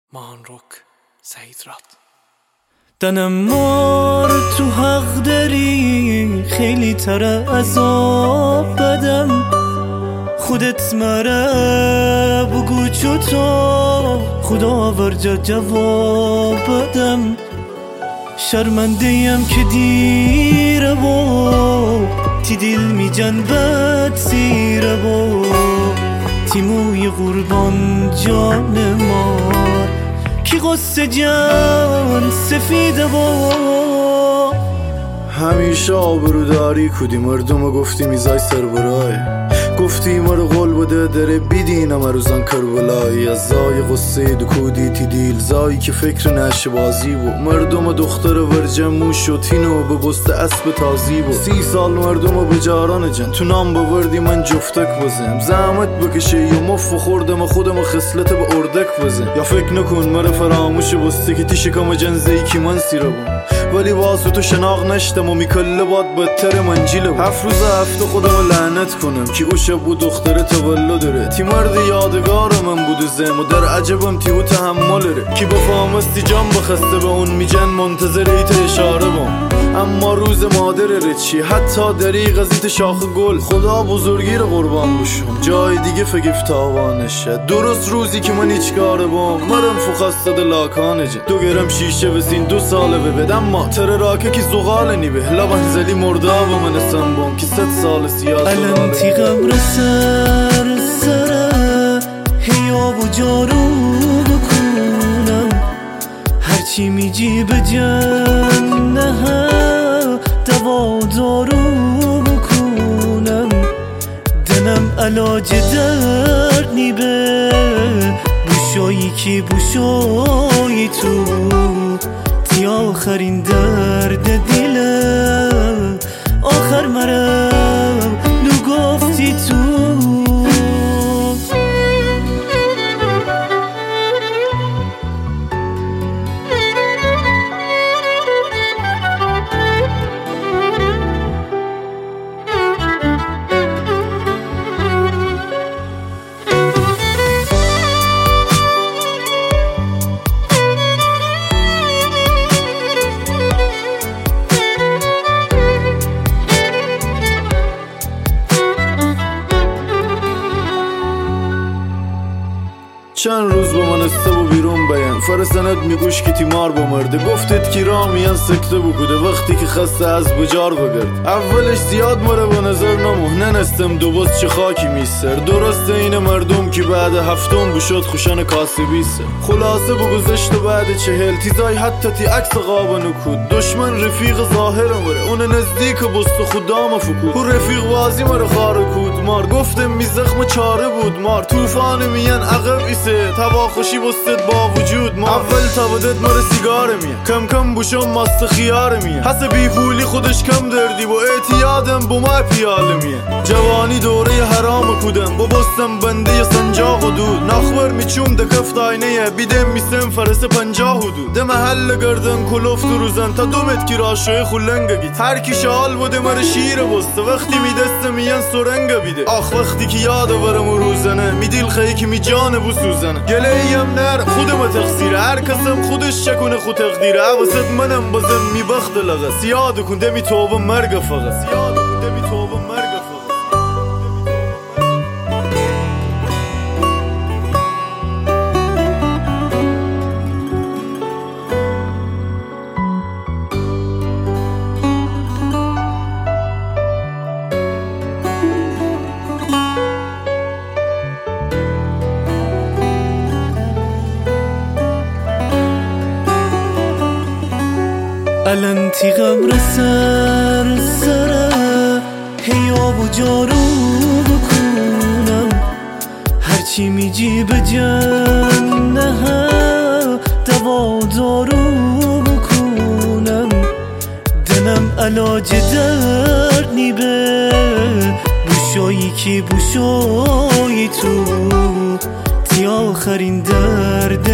مانروک سعید راد. دنم مار تو حق داری، خیلی تر عذاب بدم. خودت مره بگو چطور خدا ورجا جواب بدم. شرمنده‌ام که دیره و تی دل می جنبت زیره و تیموی قربان جان مار کی قصه جان سفیده و همیشه آبرو داری کودی مردم گفتی میزای سر برای گفتی مرو قول بده داره بیدینم روزان کربلایی از زای قصه دو کودی تی دیل زایی که فکر نشه بازی بو مردم دختر ورجمو شد تینو به بسته اسب تازی بو 30 سال مردم به جاران جن تو نام بوردی من جفتک بزم زحمت بکشه یا مف خوردم خودم خصلت به اردک بزم یا فکر نکن مره فراموش بسته که تی شکم جنزهی که من سیره بم ولی واسه تو شناق نشتم و میکله باد بدتر منجیله بم 7 روز هفته خودم لعنت کنم که اوشه بود دختر تولد داره تی مرد یادگار من بود زم و در عجبم تی او تحمل ره کی بفهمستی جان بخسته به اون میجن منتظر ایت اشاره بم اما روز مادر رچی حتی دریغ از ایت شاخ گل خدا بزرگی رو قربان بشم جای دیگه فگفت تاوانشه درست روزی که من هیچ کاره بام مرم فخستاد لاکانه جن دو گرم شیشه بسین 2 ساله ببدم ما تر راکه کی زغال نیبه لبن زلی مردا و من اسم بام که 100 سال سیاه الان تی قبر سر سره هیاب و جارو بکنم هرچی میجی به جنه دوا دارو بکنم دنم علاج درد نیبه بوشایی کی بوشایی تو تی آخرین درد دیله آخر مرم نو گفتی تو چند روز با من استبو بیرون بیم فرسند میگوش که تیمار بمرده گفتید که رامیان سکته بکوده وقتی که خسته از بجار بگرد اولش زیاد مره به نظر نموه ننستم دو باز چه خاکی میسر درسته این مردم که بعد هفتم بشد خوشن کاسبی سر خلاصه بگذشت و بعد 40 تیزای حتی تی عکس غابه نکود دشمن رفیق ظاهر مره اون نزدیک بست خودام فکود او رفیق بازی مره خاره کود مار گفتم می زخم چاره بود مار توفان میان عقب ایسه توا خوشی بستد با وجود ما اول تا بدت مره سیگار میان کم کم بوشم ماست خیار میان حس بی پولی خودش کم دردی و اعتیادم با ما پیاله میان جوانی دوره حرام کودم با بستم بنده سنجاق و دود نخبر میچوم ده کفت آینه بیدم میسم فرس 50 حدود ده محل گردن کلوفت روزن تا دومت کی راشوی خلنگه گیت هر کی شال بوده مره شیر بسته وقتی میدسته میان سرنگ بیده آخ وقتی که یاد برم روزنه میدیل خیلی که می جان بسوزنه گله ایم نر خودم تقصیره هر کسم خودش شکنه خود تقدیره عوضت منم بازم می بخت لغه سیاد کنده می توبه مرگ فقط سیاد کنده می توبه مرگ فقط الان تی قبر سر سره هیاب و جارو بکنم هرچی میجی به جنه دوا دارو بکنم دنم علاج درد نیبه بوشایی کی بوشایی تو تی آخرین درد